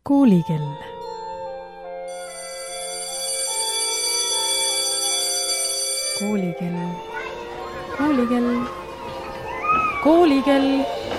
Koolikell. Koolikell. Koolikell. Koolikell.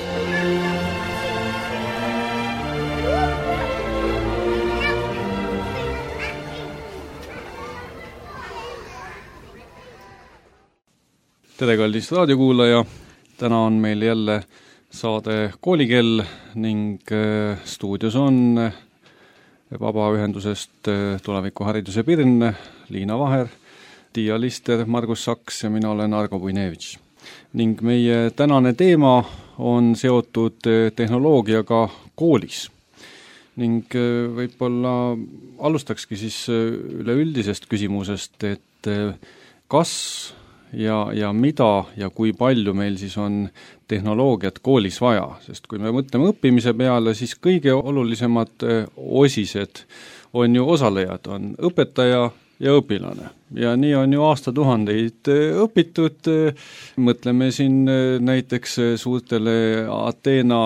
Tere, kallis raadiokuulaja! Täna on meil jälle saade Koolikell ning stuudios on Vabaühendusest Tulevikuhariduse Pirn, Liina Vaher, Tiia Lister, Margus Saks ja mina olen Argo Puinevitš. Ning meie tänane teema on seotud tehnoloogiaga koolis. Ning võib-olla alustakski siis üleüldisest küsimusest, et kas ja mida ja kui palju meil siis on tehnoloogiat koolis vaja, sest kui me mõtleme õppimise peale, siis kõige olulisemad osised on ju osalejad, on õpetaja ja õpilane. Ja nii on ju aastatuhandeid õpitud, mõtleme siin näiteks suurtele Ateena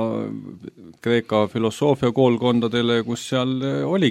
Kreeka filosoofia koolkondadele, kus seal oli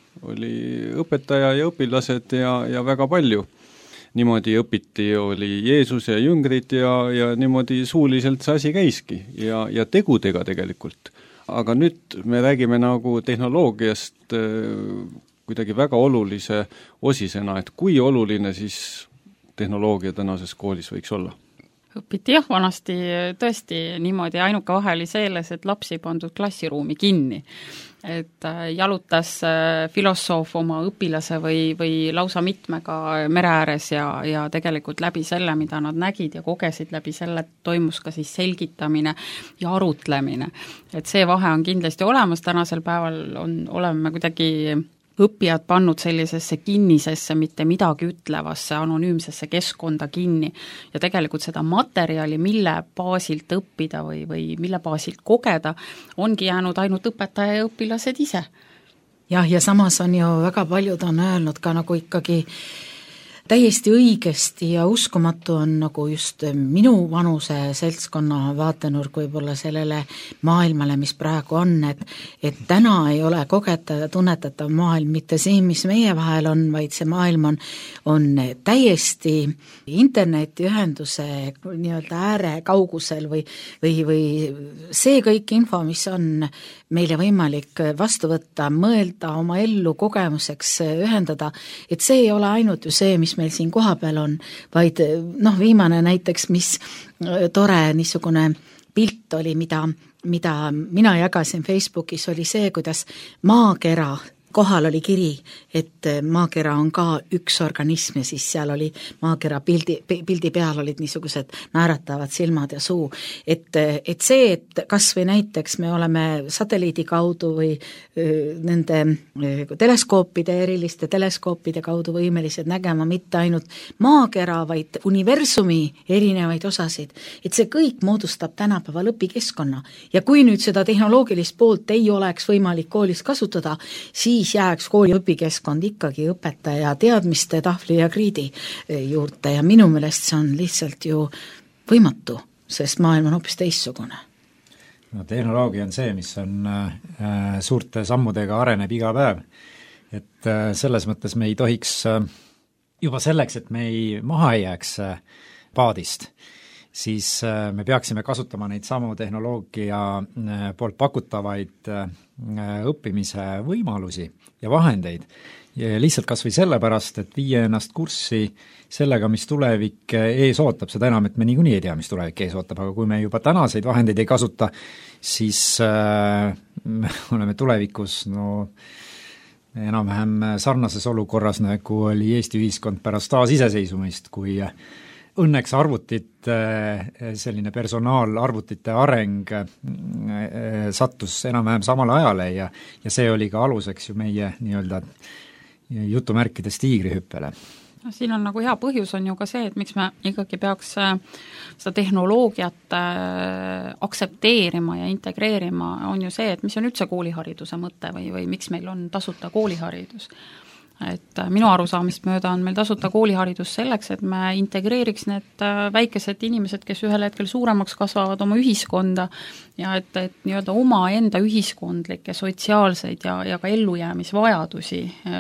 õpetaja ja õpilased ja väga palju. Niimoodi õpiti, oli Jeesus ja jüngrid ja niimoodi suuliselt see asi käiski ja tegudega tegelikult. Aga nüüd me räägime nagu tehnoloogiast kuidagi väga olulise osisena, et kui oluline siis tehnoloogia tänases koolis võiks olla? Õpiti jah, vanasti tõesti niimoodi, ainuke vahe oli selles, et lapsi pandud klassiruumi kinni. Et jalutas filosoof oma õpilase või lausa mitmega mere ääres ja tegelikult läbi selle, mida nad nägid ja kogesid, läbi selle toimus ka siis selgitamine ja arutlemine. Et see vahe on kindlasti olemas, tänasel päeval oleme kuidagi õppijad pannud sellisesse kinnisesse, mitte midagi ütlevasse, anonüümsesse keskkonda kinni ja tegelikult seda materjali, mille baasilt õppida või mille baasilt kogeda, ongi jäänud ainult õpetaja ja õpilased ise. Jah, ja samas on ju väga paljud on öelnud ka nagu ikkagi täiesti õigesti ja uskumatu on nagu just minu vanuse seltskonna vaatenurk võib-olla sellele maailmale, mis praegu on, et täna ei ole kogetav ja tunnetatav maailm mitte see, mis meie vahel on, vaid see maailm on täiesti internetiühenduse nii-öelda ääre kaugusel või see kõik info, mis on meile võimalik vastu võtta, mõelda, oma ellu kogemuseks ühendada, et see ei ole ainult ju see, mis meil siin kohapeal on, vaid viimane näiteks, mis tore niisugune pilt oli, mida mina jagasin Facebookis, oli see, kuidas maakera kohal oli kiri, et maakera on ka üks organism ja siis seal oli maakera pildi peal olid niisugused naeratavad silmad ja suu. Et see, et kas või näiteks me oleme satelliidi kaudu või nende eriliste teleskoopide kaudu võimelised nägema mitte ainult maakera, vaid universumi erinevaid osasid. Et see kõik moodustab tänapäeval õpikeskkonna. Ja kui nüüd seda tehnoloogilist poolt ei oleks võimalik koolis kasutada, siis jääks kooli õpikeskkond ikkagi õpetaja teadmiste, tahvli ja kriidi juurde ja minu meelest see on lihtsalt ju võimatu, sest maailm on hoopis teissugune. No, tehnoloogia on see, mis on suurte sammudega areneb iga päev. Et selles mõttes me ei tohiks juba selleks, et me ei maha ei jääks paadist, siis me peaksime kasutama neid samu tehnoloogia poolt pakutavaid õppimise võimalusi ja vahendeid. Ja lihtsalt kas või sellepärast, et viia ennast kurssi sellega, mis tulevik ees ootab, seda enam, et me niikuinii ei tea, mis tulevik ees ootab, aga kui me juba tänaseid vahendeid ei kasuta, siis me oleme tulevikus enam-vähem sarnases olukorras, nagu oli Eesti ühiskond pärast taasiseseisvumist, kui õnneks selline personaalarvutite areng sattus enam-vähem samale ajale ja see oli ka aluseks ju meie nii-öelda jutumärkides tiigrihüppele. Siin on nagu hea põhjus on ju ka see, et miks me ikkagi peaks seda tehnoloogiat aksepteerima ja integreerima, on ju see, et mis on üldse koolihariduse mõte või miks meil on tasuta kooliharidus. et minu arusaamist mööda on meil tasuta kooliharidus selleks, et me integreeriks need väikesed inimesed, kes ühel hetkel suuremaks kasvavad oma ühiskonda ja et nii-öelda oma enda ühiskondlikke, sotsiaalseid ja ka ellujäämisvajadusi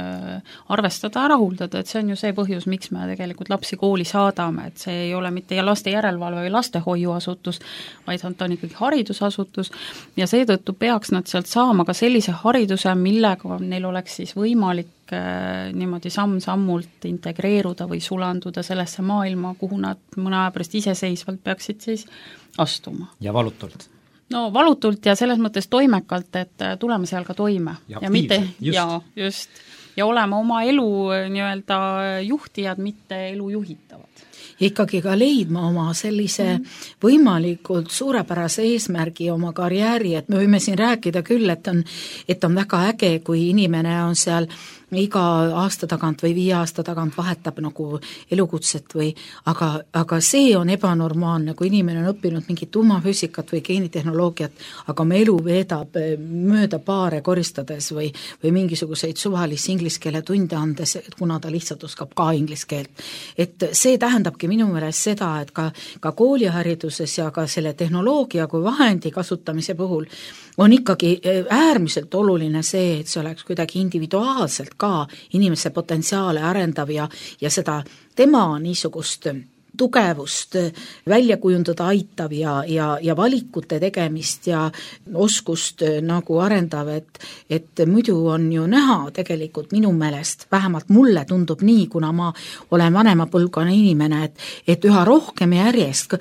arvestada, rahuldada, et see on ju see põhjus, miks me tegelikult lapsi kooli saadame, et see ei ole mitte laste järelevalve või lastehoiuasutus, vaid ta on ikkagi haridusasutus ja seetõttu peaks nad sealt saama ka sellise hariduse, millega neil oleks siis võimalik niimoodi samm-sammult integreeruda või sulanduda sellesse maailma, kuhu nad mõne aja pärast iseseisvalt peaksid siis astuma. Ja valutult? No valutult ja selles mõttes toimekalt, et tuleme seal ka toime. Ja aktiivselt, just. Ja oleme oma elu nii-öelda juhtijad, mitte elu juhitavad. Ja ikkagi ka leidma oma sellise võimalikult suurepärase eesmärgi oma karjääri, et me võime siin rääkida küll, et on väga äge, kui inimene on seal iga aasta tagant või 5 aasta tagant vahetab nagu elukutset või, aga see on ebanormaalne, kui inimene on õppinud mingit tuumafüüsikat või geenitehnoloogiat, aga oma elu veedab mööda baare koristades või mingisuguseid suvalisi inglise keele tunde andes, kuna ta lihtsalt oskab ka inglise keelt. Et see tähendabki minu meelest seda, et ka koolihariduses ja ka selle tehnoloogia kui vahendi kasutamise puhul on ikkagi äärmiselt oluline see, et see oleks kuidagi individuaalselt ka inimese potentsiaale arendav ja seda tema niisugust tugevust välja kujundada aitav ja valikute tegemist ja oskust nagu arendav, et muidu on ju näha tegelikult minu meelest, vähemalt mulle tundub nii, kuna ma olen vanema põlvkonna inimene, et üha rohkem järjest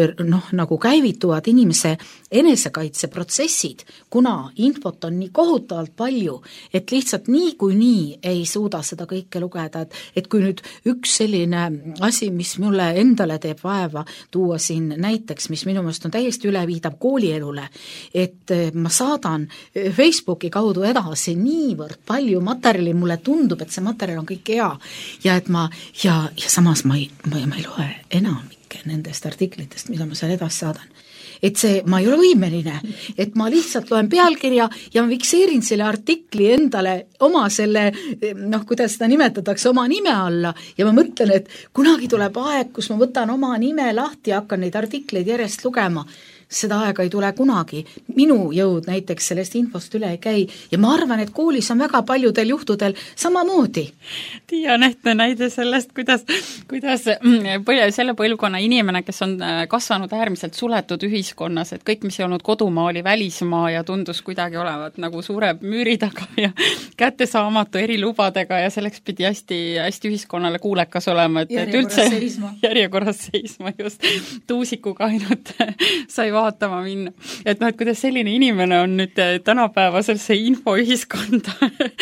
nagu käivituvad inimese enesekaitseprotsessid, kuna infot on nii kohutavalt palju, et lihtsalt nii ei suuda seda kõike lugeda, et kui nüüd üks selline asi, mis mulle endale teeb vaeva tuua siin näiteks, mis minu meelest on täiesti üleviidav koolielule, et ma saadan Facebooki kaudu edasi niivõrd palju materjali, mulle tundub, et see materjal on kõik hea ja et ja samas ma ei loe enamike nendest artiklitest, mida ma seal edasi saadan. Et see, ma ei ole võimeline, et ma lihtsalt loen pealkirja ja ma fikseerin selle artikli endale oma selle, kuidas seda nimetatakse, oma nime alla ja ma mõtlen, et kunagi tuleb aeg, kus ma võtan oma nime lahti ja hakkan neid artikleid järjest lugema. Seda aega ei tule kunagi. Minu jõud näiteks sellest infost üle ei käi ja ma arvan, et koolis on väga paljudel juhtudel samamoodi. Tiia näide sellest, kuidas selle põlvkonna inimene, kes on kasvanud äärmiselt suletud ühiskonnas, et kõik, mis ei olnud kodumaa, oli välismaa ja tundus kuidagi olevat nagu suure müüri taga ja kättesaamatu erilubadega ja selleks pidi hästi ühiskonnale kuulekas olema, et üldse järjekorras seisma just tuusikuga ainult sai vaatama minna. Et kuidas selline inimene on nüüd tänapäevasesse infoühiskonda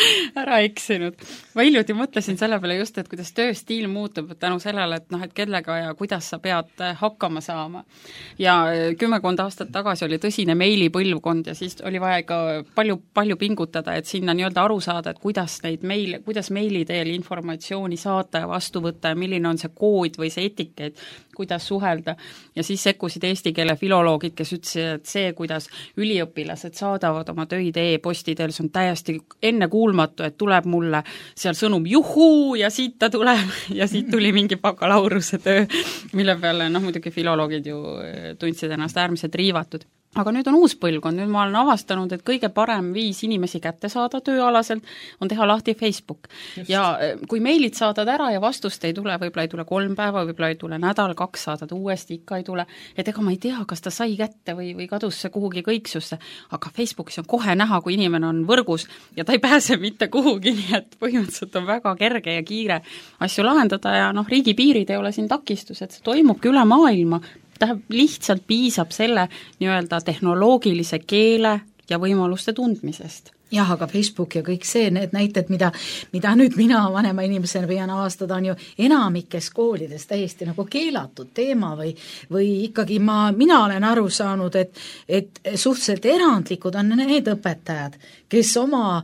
ära eksinud. Ma hiljuti mõtlesin selle peale just, et kuidas tööstiil muutub tänu sellele, et kellega ja kuidas sa pead hakkama saama. Ja 10 aastat tagasi oli tõsine meilipõlvkond ja siis oli vaja ka palju pingutada, et sinna nii-öelda aru saada, et kuidas meili teel informatsiooni saata ja vastu võtta ja milline on see kood või see etikeet, kuidas suhelda. Ja siis sekkusid eesti keele filoloogid, kes ütlesid, et see, kuidas üliõpilased saadavad oma töid e-posti teel, see on täiesti ennekuulmatu, et tuleb mulle seal sõnum juhuu ja siit ta tuleb ja siit tuli mingi bakalaureuse töö, mille peale muidugi filoloogid ju tundsid ennast äärmiselt riivatud. Aga nüüd on uus põlvkond, nüüd ma olen avastanud, et kõige parem viis inimesi kätte saada tööalaselt on teha lahti Facebook. Just. Ja kui meilid saadad ära ja vastust ei tule, võib-olla ei tule 3 päeva, võib-olla ei tule nädal, 2 saadad uuesti, ikka ei tule, et ega ma ei tea, kas ta sai kätte või kadus see kuhugi kõiksusse, aga Facebookis on kohe näha, kui inimene on võrgus ja ta ei pääse mitte kuhugi, nii et põhimõtteliselt on väga kerge ja kiire asju lahendada ja riigipiirid ei ole siin takistus, et see toimubki üle maailma. Lihtsalt piisab selle nii-öelda tehnoloogilise keele ja võimaluste tundmisest. Jah, aga Facebook ja kõik see, need näited, mida nüüd mina vanema inimesena pean avastada, on ju enamikes koolides täiesti nagu keelatud teema või ikkagi mina olen aru saanud, et suhteliselt erandlikud on need õpetajad, kes oma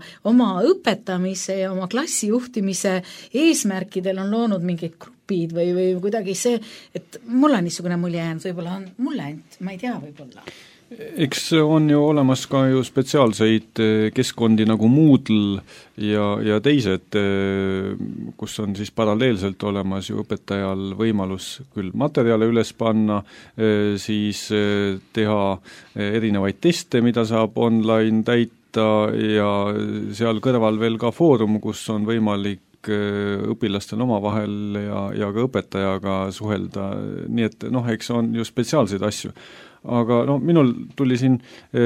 õpetamise ja oma klassijuhtimise eesmärkidel on loonud mingid grupid või kuidagi see, et mul on niisugune mulje jäänud, võib-olla on mulle ainult, ma ei tea, võib-olla. Eks on ju olemas ka ju spetsiaalseid keskkondi nagu Moodle ja teised, kus on siis paralleelselt olemas ju õpetajal võimalus küll materjale üles panna, siis teha erinevaid teste, mida saab online täita ja seal kõrval veel ka foorum, kus on võimalik õpilastel omavahel ja ka õpetajaga suhelda, nii et eks on ju spetsiaalseid asju. Aga minul tuli siin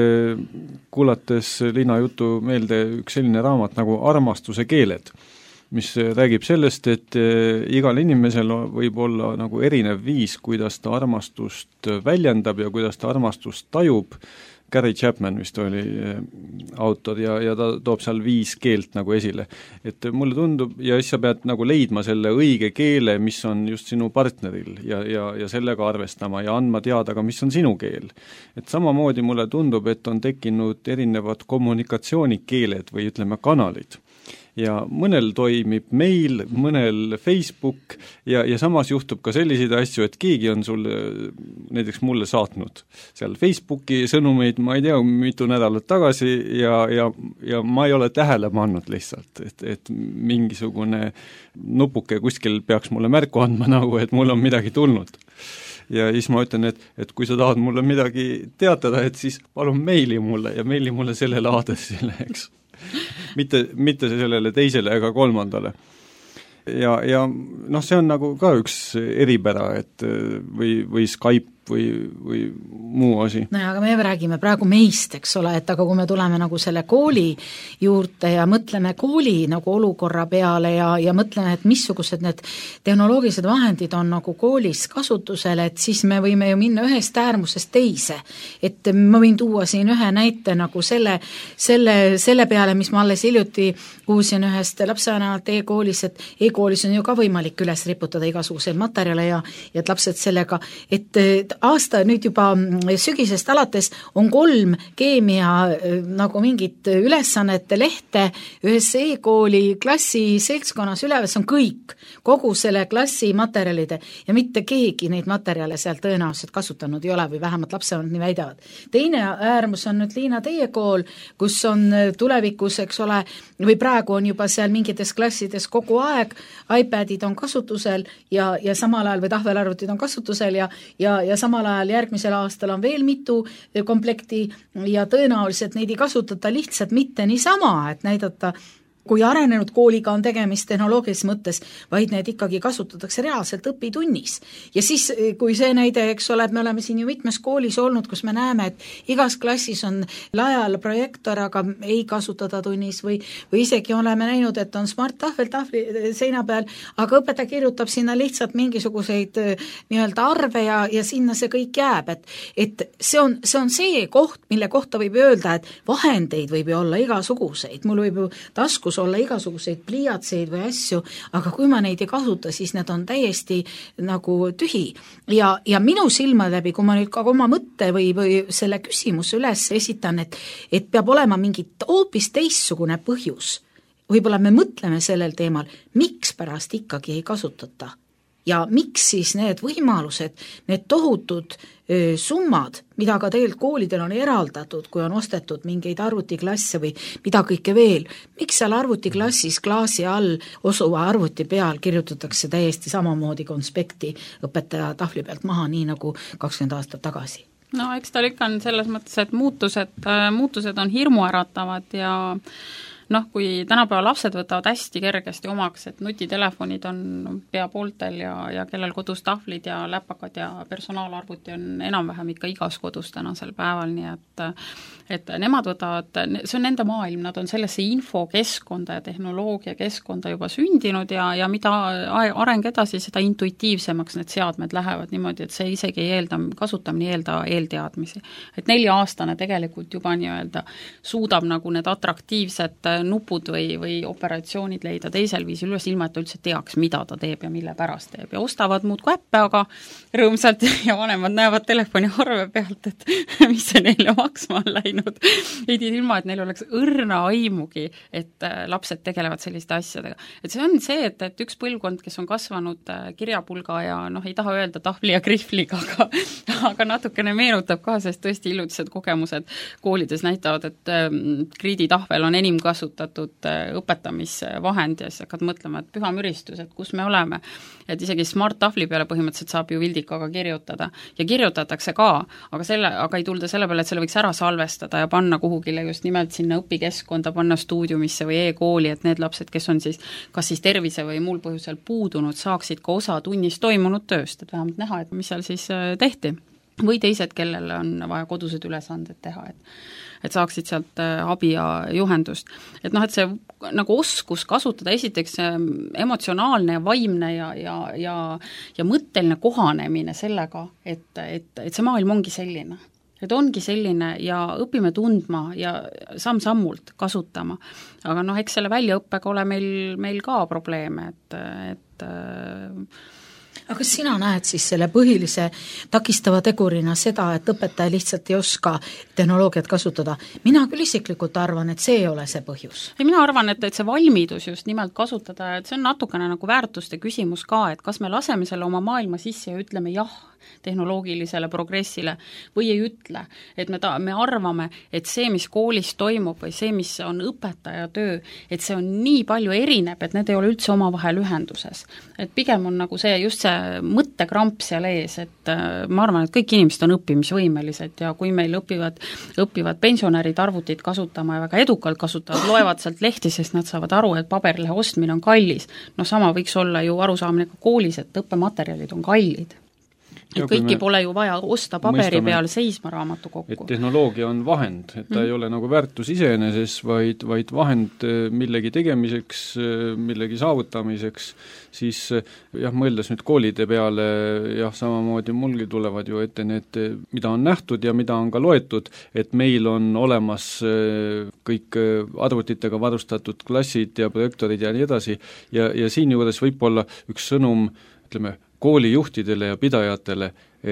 kuulates Liina jutu meelde üks selline raamat nagu Armastuse keeled, mis räägib sellest, et igal inimesel võib olla nagu erinev viis, kuidas ta armastust väljendab ja kuidas ta armastust tajub. Gary Chapman vist oli autor ja ta toob seal 5 keelt nagu esile. Et mulle tundub, ja siis sa pead nagu leidma selle õige keele, mis on just sinu partneril ja sellega arvestama ja andma teada ka, mis on sinu keel. Et samamoodi mulle tundub, et on tekkinud erinevad kommunikatsioonikeeled või ütleme kanalid. Ja mõnel toimib mail, mõnel Facebook ja samas juhtub ka selliseid asju, et keegi on sulle, näiteks mulle saatnud seal Facebooki sõnumeid, ma ei tea, mitu nädalat tagasi ja ma ei ole tähele pannud lihtsalt, et mingisugune nupuke kuskil peaks mulle märku andma nagu, et mul on midagi tulnud. Ja siis ma ütlen, et kui sa tahad mulle midagi teatada, et siis palun meili mulle ja meili mulle sellele aadressile, eks. Mitte sellele teisele ega kolmandale. Ja see on nagu ka üks eripära, et või Skype või muu asi. No aga me räägime praegu meist, eks ole, et aga kui me tuleme nagu selle kooli juurde ja mõtleme kooli nagu olukorra peale ja mõtleme, et missugused need tehnoloogilised vahendid on nagu koolis kasutusel, et siis me võime ju minna ühest äärmusest teise. Et ma võin tuua siin ühe näite nagu selle peale, mis ma alles hiljuti kuulsin ühest lapsevanemalt e-koolis, et e-koolis on ju ka võimalik üles riputada igasuguseid materjale ja et lapsed sellega, et aasta nüüd juba sügisest alates on 3 keemia nagu mingit ülesannete lehte ühes e-kooli klassi seltskonnas üleval, see on kõik, kogu selle klassi materjalide ja mitte keegi neid materjale seal tõenäoliselt kasutanud ei ole või vähemalt lapsevanemad nii väidavad. Teine äärmus on nüüd Liina teie kool, kus on tulevikus, eks ole, või praegu on juba seal mingites klassides kogu aeg, iPadid on kasutusel ja samal ajal või tahvelarvutid on kasutusel ja samal ajal järgmisel aastal on veel mitu komplekti ja tõenäoliselt neid ei kasutata lihtsalt mitte niisama, et näidata, kui arenenud kooliga on tegemist tehnoloogilises mõttes, vaid need ikkagi kasutatakse reaalselt õpitunnis. Ja siis, kui see näide, eks ole, et me oleme siin ju mitmes koolis olnud, kus me näeme, et igas klassis on lajal projektor, aga ei kasutada tunnis või isegi oleme näinud, et on smart tahvli seina peal, aga õpetaja kirjutab sinna lihtsalt mingisuguseid nii-öelda arve ja sinna see kõik jääb. Et see on see koht, mille kohta võib öelda, et vahendeid võib ju olla igasuguseid. Mul võib ju taskus olla igasuguseid pliiatseid või asju, aga kui ma neid ei kasuta, siis need on täiesti nagu tühi. Ja minu silma läbi, kui ma nüüd ka oma mõtte või selle küsimuse üles esitan, et peab olema mingit hoopis teistsugune põhjus. Võib-olla me mõtleme sellel teemal, miks pärast ikkagi ei kasutata ja miks siis need võimalused, need tohutud summad, mida ka tegelikult koolidel on eraldatud, kui on ostetud mingeid arvutiklasse või mida kõike veel, miks seal arvutiklassis klaasi all osuva arvuti peal kirjutatakse täiesti samamoodi konspekti õpetaja tahvli pealt maha, nii nagu 20 aastat tagasi? No eks tal ikka on selles mõttes, et muutused on hirmuäratavad ja kui tänapäeva lapsed võtavad hästi kergesti omaks, et nutitelefonid on pea pooltel ja kellel kodus tahvlid ja läpakad ja personaalarvuti on enam-vähem ikka igas kodus tänasel päeval, nii et nemad võtavad, see on nende maailm, nad on sellesse infokeskkonda ja tehnoloogia keskkonda juba sündinud ja mida areng edasi, seda intuitiivsemaks need seadmed lähevad niimoodi, et see isegi kasutamine eelteadmisi. Et 4-aastane tegelikult juba nii-öelda suudab nagu need atraktiivsed nupud või operatsioonid leida teisel viisil üles, ilma et ta üldse teaks, mida ta teeb ja mille pärast teeb ja ostavad muudkui äppe, aga rõõmsalt ja vanemad näevad telefoni arve pealt, et mis see neile maksma on läinud. Ei tea ilma, et neil oleks õrna aimugi, et lapsed tegelevad selliste asjadega. Et see on see, et üks põlvkond, kes on kasvanud kirjapulga ja ei taha öelda tahvli ja krihvliga, aga natukene meenutab ka, sest tõesti illutised kogemused koolides näitavad, et kriiditahvel on enim kasutatud õpetamisvahend ja siis hakkad mõtlema, et püha müristus, et kus me oleme. Et isegi smart-tahvli peale põhimõtteliselt saab ju vildikaga kirjutada ja kirjutatakse ka, aga ei tulda selle peale, et selle võiks ära salvestada ja panna kuhugile just nimelt sinna õpikeskkonda, panna stuudiumisse või e-kooli, et need lapsed, kes on siis kas siis tervise või muul põhjusel puudunud, saaksid ka osa tunnis toimunud tööst, et vähemalt näha, et mis seal siis tehti. Või teised, kellel on vaja kodused ülesanded teha, et saaksid sealt abi ja juhendust. Et see nagu oskus kasutada esiteks emotsionaalne ja vaimne ja mõtteline kohanemine sellega, et see maailm ongi selline. Et ongi selline ja õpime tundma ja samm-sammult kasutama. Aga eks selle väljaõppega ole meil ka probleeme, et aga kas sina näed siis selle põhilise takistava tegurina seda, et õpetaja lihtsalt ei oska tehnoloogiat kasutada? Mina küll isiklikult arvan, et see ei ole see põhjus. Ja mina arvan, et see valmidus just nimelt kasutada, et see on natukene nagu väärtuste küsimus ka, et kas me laseme selle oma maailma sisse ja ütleme jah tehnoloogilisele progressile või ei ütle, et me arvame, et see, mis koolis toimub või see, mis on õpetaja töö, et see on nii palju erineb, et need ei ole üldse omavahel ühenduses. Et pigem on nagu see, just see mõttekramp seal ees, et ma arvan, et kõik inimesed on õppimisvõimelised ja kui meil õpivad pensionärid arvutit kasutama ja väga edukalt kasutavad, loevad sealt lehti, sest nad saavad aru, et paberlehe ostmine on kallis. Sama võiks olla ju arusaamine ka koolis, et õppematerjalid on kallid. Et kõiki pole ju vaja osta paberi peal seisma raamatu kokku. Et tehnoloogia on vahend, et ta ei ole nagu väärtus iseeneses, vaid vahend millegi tegemiseks, millegi saavutamiseks, siis mõeldes nüüd koolide peale, samamoodi mulgi tulevad ju ette need, mida on nähtud ja mida on ka loetud, et meil on olemas kõik arvutitega varustatud klassid ja projektorid ja nii edasi ja siin juures võib olla üks sõnum, ütleme, koolijuhtidele ja pidajatele,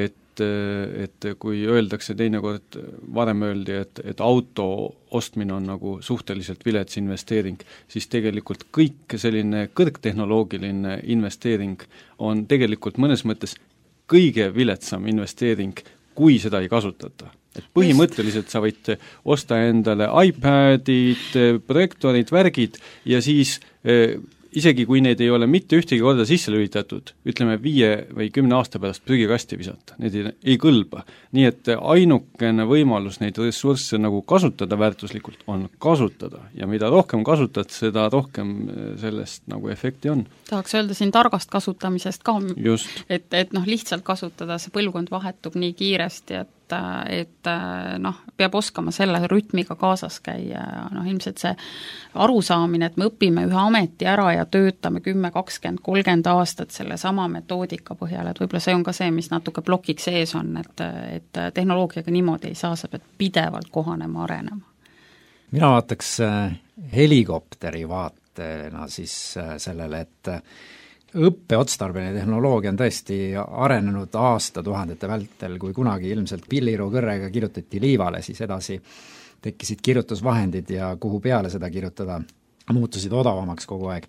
et kui öeldakse teinekord, varem öeldi, et auto ostmine on nagu suhteliselt vilets investeering, siis tegelikult kõik selline kõrgtehnoloogiline investeering on tegelikult mõnes mõttes kõige viletsam investeering, kui seda ei kasutata. Et põhimõtteliselt sa võid osta endale iPadid, projektorid, värgid ja siis isegi kui need ei ole mitte ühtegi korda sisse lülitatud, ütleme 5 või 10 aasta pärast prügikasti visata, need ei kõlba. Nii et ainukene võimalus neid ressursse nagu kasutada väärtuslikult on kasutada ja mida rohkem kasutad, seda rohkem sellest nagu efekti on. Tahaks öelda siin targast kasutamisest ka, just. et lihtsalt kasutada, see põlvkond vahetub nii kiiresti, et peab oskama selle rütmiga kaasas käia ja ilmselt see arusaamine, et me õpime ühe ameti ära ja töötame 10, 20, 30 aastat selle sama metoodika põhjal, et võib-olla see on ka see, mis natuke plokiks ees on, et tehnoloogiaga niimoodi ei saa, sa pead pidevalt kohanema, arenema. Mina vaataks helikopteri vaatena siis sellele, et õppeotstarbeline tehnoloogia on tõesti arenenud aastatuhandete vältel, kui kunagi ilmselt pillirukõrrega kirjutati liivale, siis edasi tekkisid kirjutusvahendid ja kuhu peale seda kirjutada, muutusid odavamaks kogu aeg.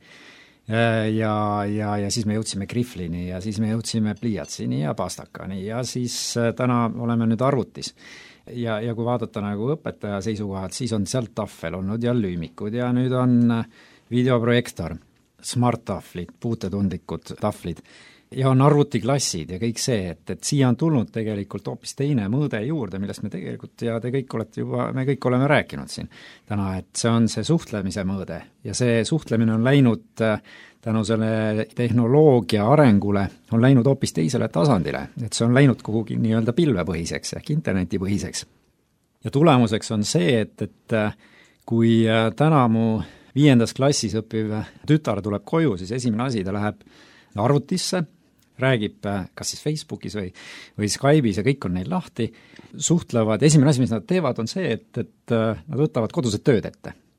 Ja siis me jõudsime krihvlini ja siis me jõudsime pliiatsini ja pastakani ja siis täna oleme nüüd arvutis. Ja kui vaadata nagu õpetaja seisukohad, siis on sealt tahvel olnud ja lüümikud ja nüüd on videoprojektor, smart-tahvlid, puutetundlikud tahvlid ja on arvutiklassid ja kõik see, et siia on tulnud tegelikult hoopis teine mõõde juurde, millest me tegelikult ja me kõik oleme rääkinud siin täna, et see on see suhtlemise mõõde ja see suhtlemine on läinud tänu selle tehnoloogia arengule, on läinud hoopis teisele tasandile, et see on läinud kuhugi nii-öelda pilvepõhiseks ehk internetipõhiseks. Ja tulemuseks on see, et kui täna mu 5. klassis õppiv tütar tuleb koju, siis esimene asi, ta läheb arvutisse, räägib kas siis Facebookis või Skype'is ja kõik on neil lahti, suhtlevad, esimene asi, mis nad teevad, on see, et nad võtavad kodused tööd ette.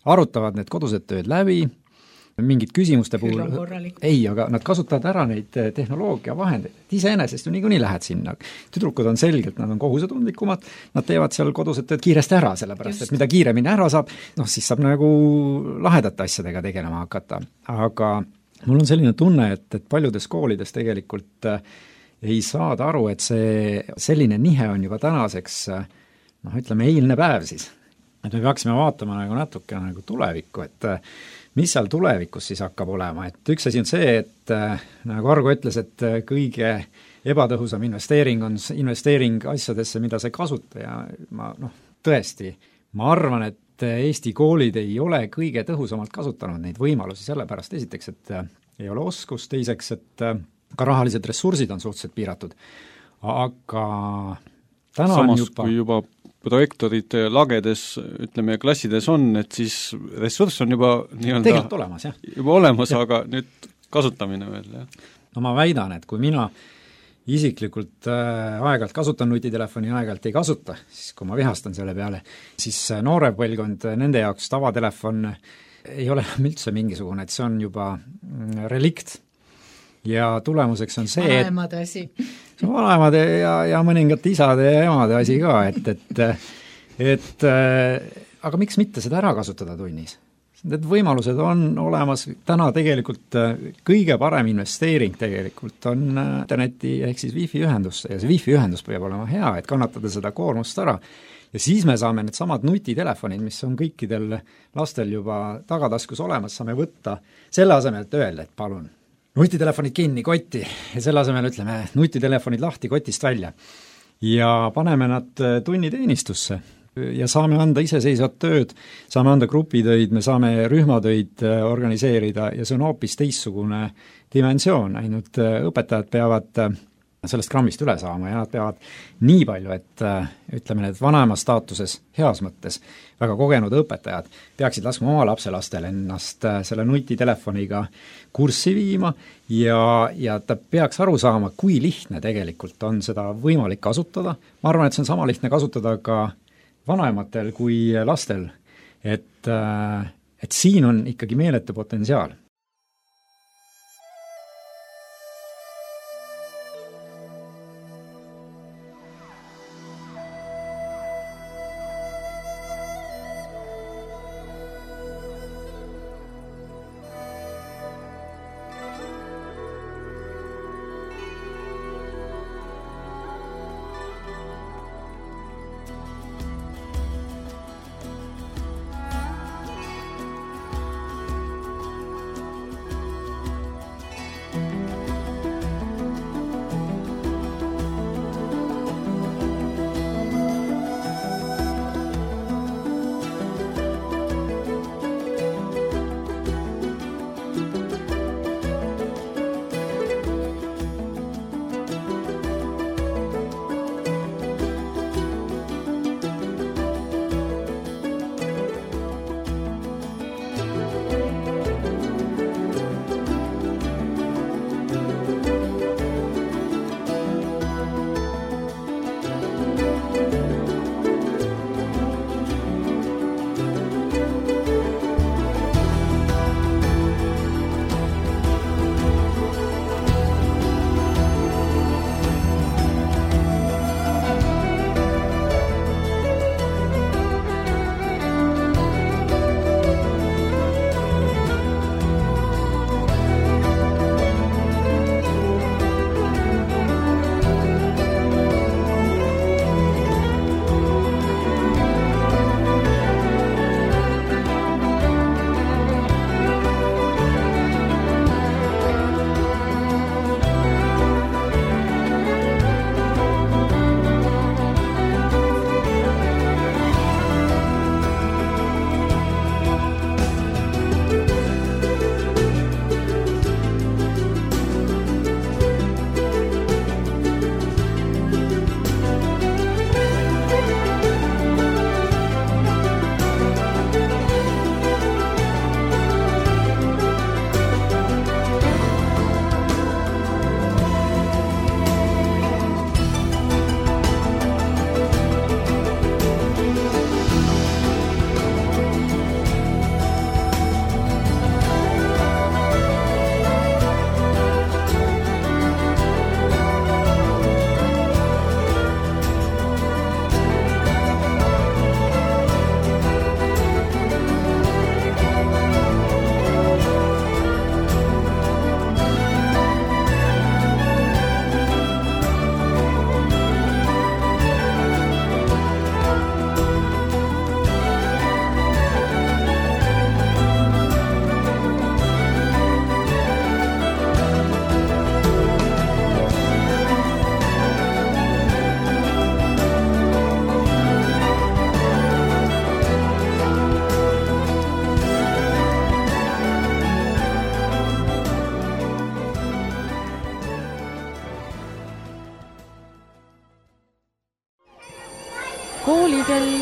arutavad need kodused tööd läbi, mingid küsimuste puhul, ei, aga nad kasutavad ära neid tehnoloogia vahendeid, et iseenesest ju niikuinii lähed sinna. Tüdrukud on selgelt, nad on kohusetundlikumad, nad teevad seal kodused tööd kiiresti ära, sellepärast et mida kiiremini ära saab, siis saab nagu lahedate asjadega tegelema hakata. Aga mul on selline tunne, et paljudes koolides tegelikult ei saada aru, et see selline nihe on juba tänaseks, ütleme eilne päev siis. Et me peaksime vaatama nagu natuke nagu tulevikku, et mis seal tulevikus siis hakkab olema, et üks asi on see, et nagu Argo ütles, et kõige ebatõhusam investeering on investeering asjadesse, mida see kasutaja, tõesti, ma arvan, et Eesti koolid ei ole kõige tõhusamalt kasutanud neid võimalusi, sellepärast esiteks, et ei ole oskust, teiseks, et ka rahalised ressursid on suhteliselt piiratud, aga täna samas, on kui juba projektorid lagedes, ütleme, klassides on, et siis ressurss on juba tegelikult olemas, jah. Juba olemas, aga nüüd kasutamine veel, jah. No ma väidan, et kui mina isiklikult aeg-ajalt kasutan nutitelefoni, aeg-ajalt ei kasuta, siis kui ma vihastan selle peale, siis noore põlvkond, nende jaoks tavatelefon ei ole üldse mingisugune, et see on juba relikt. Ja tulemuseks on see, vanemade asi. See on vanemade ja mõningate isade ja emade asi ka, et aga miks mitte seda ära kasutada tunnis? Need võimalused on olemas, täna tegelikult kõige parem investeering tegelikult on interneti ehk siis Wi-Fi ühendus ja see Wi-Fi ühendus peab olema hea, et kannatada seda koormust ära. Ja siis me saame need samad nutitelefonid, mis on kõikidel lastel juba tagataskus olemas, saame võtta selle asemel, et öelda, et palun nutitelefonid kinni, kotti ja selle asemel ütleme nutitelefonid lahti kotist välja ja paneme nad tunniteenistusse ja saame anda iseseisvat tööd, saame anda grupitöid, me saame rühmatöid organiseerida ja see on hoopis teistsugune dimensioon, ainult õpetajad peavad sellest grammist üle saama ja nad peavad nii palju, et ütleme, need vanema staatuses heas mõttes väga kogenud õpetajad peaksid laskma oma lapselastel ennast selle nutitelefoniga kurssi viima ja ta peaks aru saama, kui lihtne tegelikult on seda võimalik kasutada. Ma arvan, et see on sama lihtne kasutada ka vanematel kui lastel, et siin on ikkagi meeletu potentsiaal. koolidel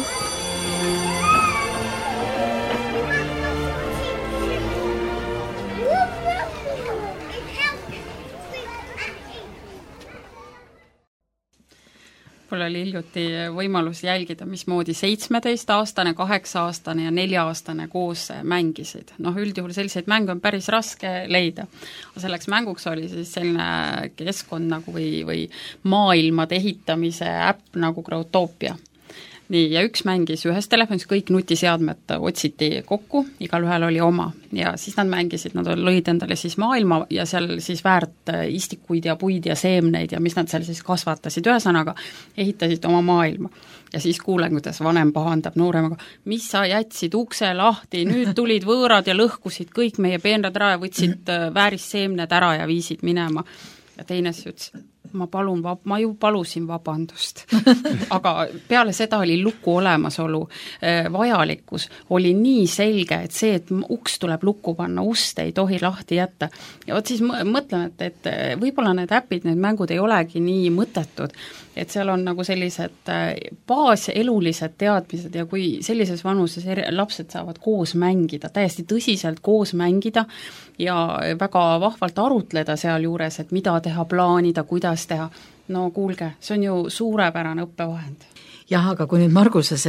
mul oli hiljuti võimalus jälgida, mismoodi 17-aastane, 8-aastane ja 4-aastane koos mängisid. Üldjuhul selliseid mänge on päris raske leida. Selleks mänguks oli siis selline keskkond nagu või maailmade ehitamise äpp nagu Growtopia. Nii, ja üks mängis ühes telefonis, kõik nutiseadmed otsiti kokku, igalühel oli oma ja siis nad mängisid, nad lõid endale siis maailma ja seal siis väärt istikuid ja puid ja seemneid ja mis nad seal siis kasvatasid, ühesõnaga ehitasid oma maailma. Ja siis kuulen, kuidas vanem pahandab nooremaga, mis sa jätsid ukse lahti, nüüd tulid võõrad ja lõhkusid kõik meie peenrad ära ja võtsid väärisseemned ära ja viisid minema. Ja teine ütles, ma ju palusin vabandust. Aga peale seda oli luku olemasolu vajalikkus, oli nii selge, et see, et uks tuleb lukku panna, ust ei tohi lahti jätta. Ja vot siis mõtleme, et võib-olla need äpid, need mängud ei olegi nii mõttetud, et seal on nagu sellised baaselulised teadmised ja kui sellises vanuses lapsed saavad koos mängida, täiesti tõsiselt koos mängida ja väga vahvalt arutleda seal juures, et mida teha, plaanida, kuidas teha, no kuulge, see on ju suurepärane õppevahend. Jah, aga kui nüüd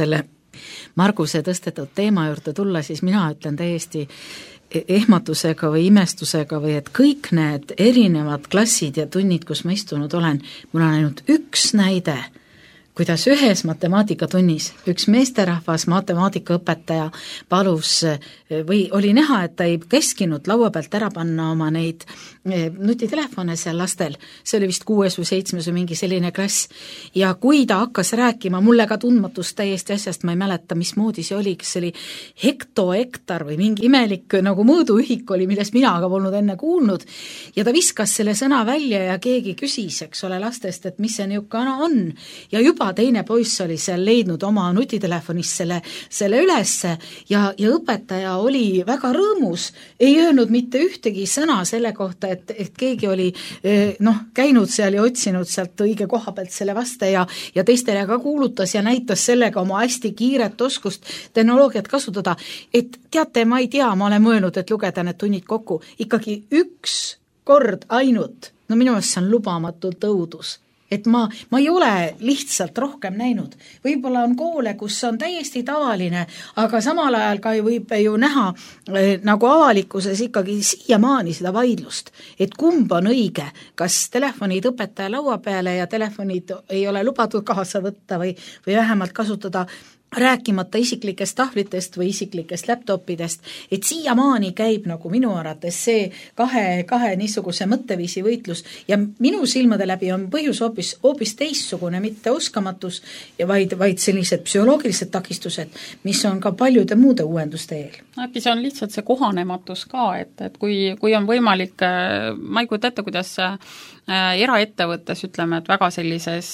Marguse tõstetud teema juurde tulla, siis mina ütlen täiesti ehmatusega või imestusega või et kõik need erinevad klassid ja tunnid, kus ma istunud olen, mul on ainult üks näide, kuidas ühes matemaatikatunnis üks meesterahvas matemaatikaõpetaja palus või oli näha, et ta ei keskinud laua pealt ära panna oma neid nutitelefone seal lastel, see oli vist 6 või 7 või mingi selline klass, ja kui ta hakkas rääkima mulle ka tundmatust täiesti asjast, ma ei mäleta, mismoodi see oli, kas see oli hektohektar või mingi imelik nagu mõõduühik oli, millest mina aga polnud enne kuulnud, ja ta viskas selle sõna välja ja keegi küsis, eks ole, lastest, et mis see niisugune on, ja juba teine poiss oli seal leidnud oma nutitelefonist selle ülesse ja õpetaja oli väga rõõmus, ei öelnud mitte ühtegi sõna selle kohta, et keegi oli käinud seal ja otsinud sealt õige koha pealt selle vaste ja teistele ka kuulutas ja näitas sellega oma hästi kiiret oskust tehnoloogiat kasutada, et teate, ma ei tea, ma olen mõelnud, et lugeda need tunnid kokku, ikkagi üks kord ainult, no minu meelest see on lubamatult õudus. Et ma ei ole lihtsalt rohkem näinud. Võib-olla on koole, kus on täiesti tavaline, aga samal ajal ka võib ju näha nagu avalikkuses ikkagi siiamaani seda vaidlust, et kumb on õige, kas telefonid õpetaja laua peale ja telefonid ei ole lubatud kaasa võtta või vähemalt kasutada, rääkimata isiklikest tahvlitest või isiklikest laptopidest, et siiamaani käib nagu minu arvates see kahe niisuguse mõtteviisi võitlus ja minu silmade läbi on põhjus hoopis teistsugune, mitte oskamatus, ja vaid sellised psühholoogilised takistused, mis on ka paljude muude uuenduste eel. Äkki see on lihtsalt see kohanematus ka, et kui on võimalik, ma ei kujuta ette, kuidas eraettevõttes ütleme, et väga sellises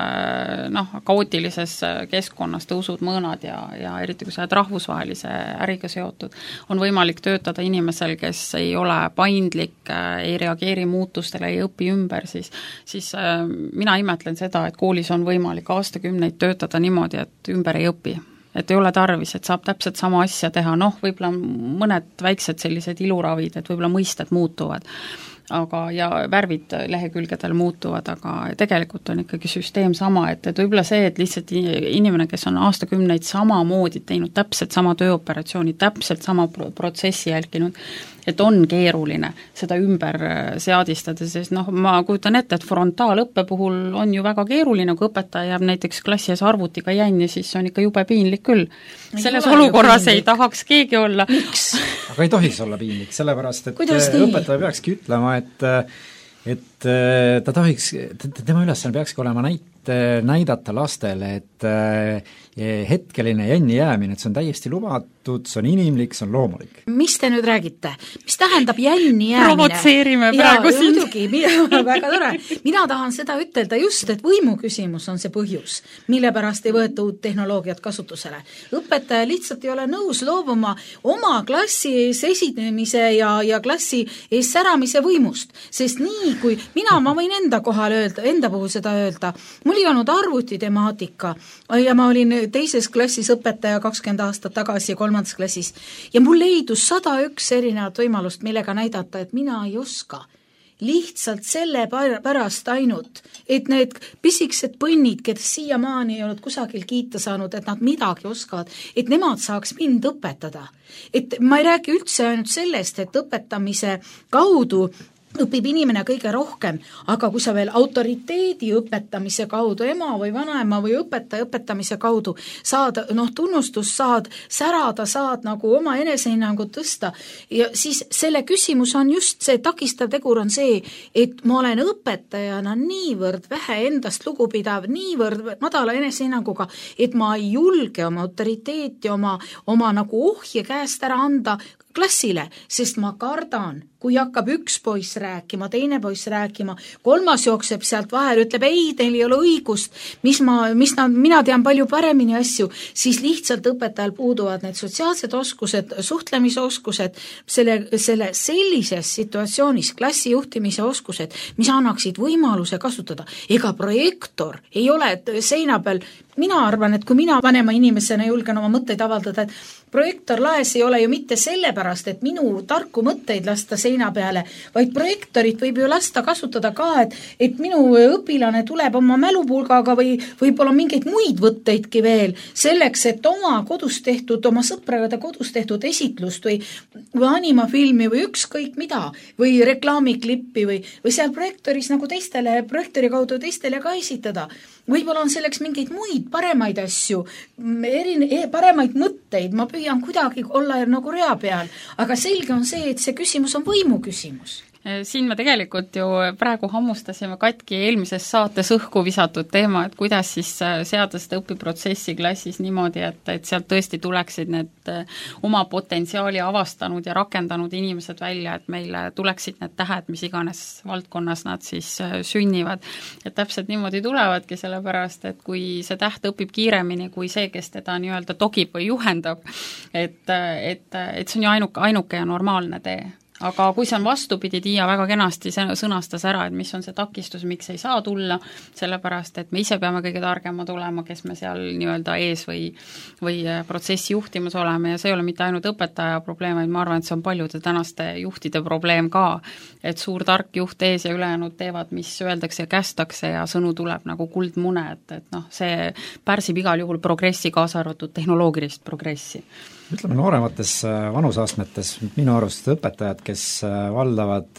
kaootilises keskkonnas tõusud mõõnad ja eriti kui sa oled rahvusvahelise äriga seotud, on võimalik töötada inimesel, kes ei ole paindlik, ei reageeri muutustele, ei õpi ümber, siis mina imetlen seda, et koolis on võimalik aastakümneid töötada niimoodi, et ümber ei õpi. Et ei ole tarvis, et saab täpselt sama asja teha, võib-olla mõned väiksed sellised iluravid, et võib-olla mõisted muutuvad, ja värvid lehekülgedel muutuvad, aga tegelikult on ikkagi süsteem sama, et võib-olla see, et lihtsalt inimene, kes on aastakümneid samamoodi teinud täpselt sama tööoperatsiooni, täpselt sama protsessi jälginud, et on keeruline seda ümber seadistada, sest ma kujutan ette, et frontaalõppe puhul on ju väga keeruline, kui õpetaja jääb näiteks klassis arvutiga jänni, siis on ikka jube piinlik küll. Selles olukorras ei tahaks keegi olla. Miks? Aga ei tohiks olla piinlik, sellepärast, et õpetaja peakski ütlema, et ta tohiks, tema ülesanne peakski olema näidata lastele, et hetkeline jänni jäämine, et see on täiesti lubatud, see on inimlik, see on loomulik. Mis te nüüd räägite? Mis tähendab jänni jäämine? Provotseerime praegu siin. Väga tore. Mina tahan seda ütelda just, et võimu küsimus on see põhjus, mille pärast ei võeta uut tehnoloogiat kasutusele. Õpetaja lihtsalt ei ole nõus loobuma oma klassi ees esinemise ja klassi ees säramise võimust, sest nii, kui ma võin enda puhul seda öelda. Mul ei olnud arvutitemaatika ja ma olin 2. klassis õpetaja 20 aastat tagasi ja 3. klassis ja mul leidus 101 erinevat võimalust, millega näidata, et mina ei oska. Lihtsalt selle pärast ainult, et need pisikesed põnnid, kes siiamaani ei olnud kusagil kiita saanud, et nad midagi oskavad, et nemad saaks mind õpetada. Et ma ei räägi üldse ainult sellest, et õpetamise kaudu õpib inimene kõige rohkem, aga kui sa veel autoriteedi õpetamise kaudu, ema või vanaema või õpetaja õpetamise kaudu saad, tunnustust saad, särada saad nagu oma enesehinnangut tõsta ja siis selle küsimus on just see, takistav tegur on see, et ma olen õpetajana niivõrd vähe endast lugupidav, niivõrd madala enesehinnanguga, et ma ei julge oma autoriteeti, oma nagu ohje käest ära anda klassile, sest ma kardan, kui hakkab üks poiss rääkima, teine poiss rääkima, 3. jookseb sealt vahel, ütleb, ei, teil ei ole õigust, mina tean palju paremini asju, siis lihtsalt õpetajal puuduvad need sotsiaalsed oskused, suhtlemisoskused, sellises situatsioonis klassi juhtimise oskused, mis annaksid võimaluse kasutada. Ega projektor ei ole seina peal, mina arvan, et kui mina vanema inimesena julgen oma mõtteid avaldada, et projektor laes ei ole ju mitte sellepärast, et minu tarku mõtteid lasta seina peale, vaid projektorit võib ju lasta kasutada ka, et minu õpilane tuleb oma mälupulgaga või võib-olla mingeid muid võtteidki veel, selleks, et oma kodus tehtud, oma sõprade kodus tehtud esitlust või animafilmi või ükskõik mida, või reklaamiklippi või seal projektoris nagu projektori kaudu teistele ka esitada. Võib-olla on selleks mingeid muid paremaid asju, paremaid mõtteid, ma püüan kuidagi olla nagu rea peal, aga selge on see, et see küsimus on võimu küsimus. Siin me tegelikult ju praegu hammustasime katki eelmises saates õhku visatud teema, et kuidas siis seada seda õpiprotsessi klassis niimoodi, et sealt tõesti tuleksid need oma potentsiaali avastanud ja rakendanud inimesed välja, et meile tuleksid need tähed, mis iganes valdkonnas nad siis sünnivad. Et täpselt niimoodi tulevadki sellepärast, et kui see täht õpib kiiremini kui see, kes teda nii-öelda togib või juhendab, et see on ju ainuke ja normaalne tee. Aga kui see on vastupidi, Tiia väga kenasti sõnastas ära, et mis on see takistus, miks ei saa tulla, sellepärast, et me ise peame kõige targemad olema, kes me seal nii-öelda ees või protsessi juhtimas oleme ja see ei ole mitte ainult õpetaja probleem, vaid ma arvan, et see on paljude tänaste juhtide probleem ka, et suur tark juht ees ja ülejäänud teevad, mis öeldakse ja kästakse ja sõnu tuleb nagu kuldmune, et see pärsib igal juhul progressi, kaasa arvatud tehnoloogilist progressi. Ütleme, nooremates vanusastmetes minu arust õpetajad, kes valdavad